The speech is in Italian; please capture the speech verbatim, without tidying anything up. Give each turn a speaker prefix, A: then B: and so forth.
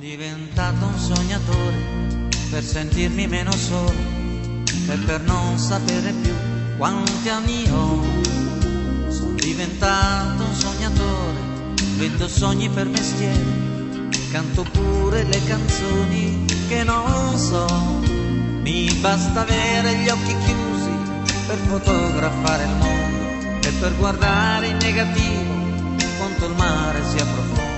A: Diventato un sognatore per sentirmi meno solo e per non sapere più quanti anni ho. Sono diventato un sognatore, vendo sogni per mestiere, canto pure le canzoni che non so. Mi basta avere gli occhi chiusi per fotografare il mondo e per guardare in negativo quanto il mare sia profondo.